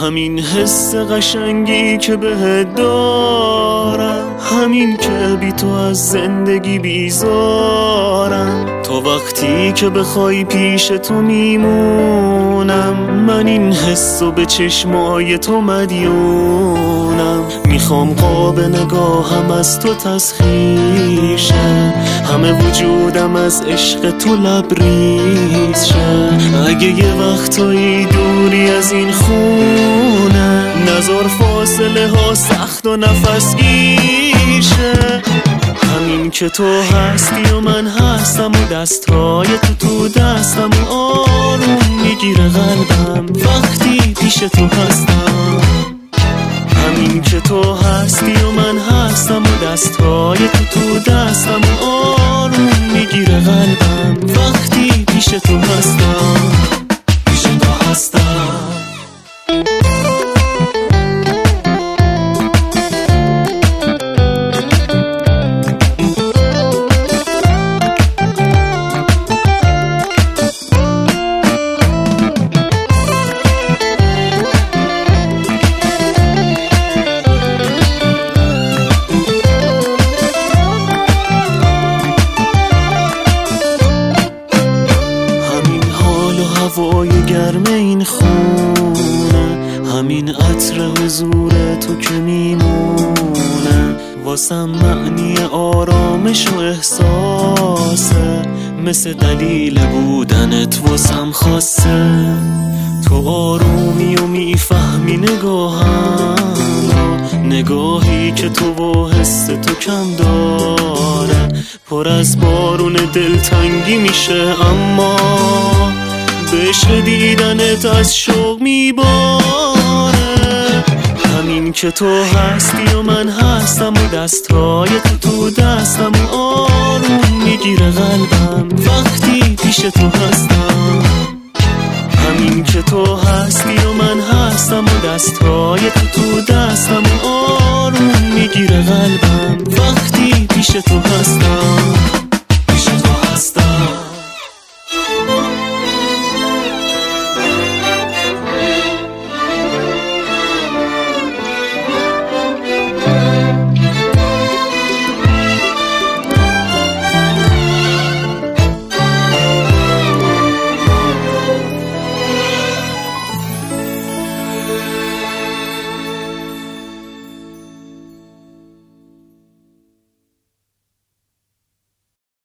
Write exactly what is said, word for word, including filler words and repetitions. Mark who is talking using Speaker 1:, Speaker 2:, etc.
Speaker 1: همین حس قشنگی که بهت دارم، همین که بی تو از زندگی بیزارم. تا وقتی که بخوای پیش تو میمونم، من این حسو به چشمای تو مدیونم. میخوام قاب نگاهم از تو تسخیر شه، همه وجودم از عشق تو لبریز شه. اگه یه وقتایی دوری از این خونه، نذار فاصله ها سخت و نفس گیر شه. همین که تو هستی و من هستم و دستای تو تو دستم و آروم میگیره قلبم وقتی پیش تو هستم. همین که تو هستی و من هستم و دستای تو تو دستم و آروم میگیره قلبم وقتی پیش تو هستم، پیش تو هستم. هوای گرم این خونه، همین عطر حضور تو که میمونه واسم معنی آرامش و احساسه، مثل دلیل بودنت واسم خاصه. تو آرومی و میفهمی نگاهم، نگاهی که تو و حس تو کم داره، پر از بارون دلتنگی میشه اما بشه دیدنت از شوق میباره. همین که تو هستی و من هستم و دستای تو تو دستم و آروم میگیره قلبم وقتی پیش تو هستم. همین که تو هستی و من هستم و دستای تو تو دستم و آروم میگیره قلبم وقتی پیش تو هستم.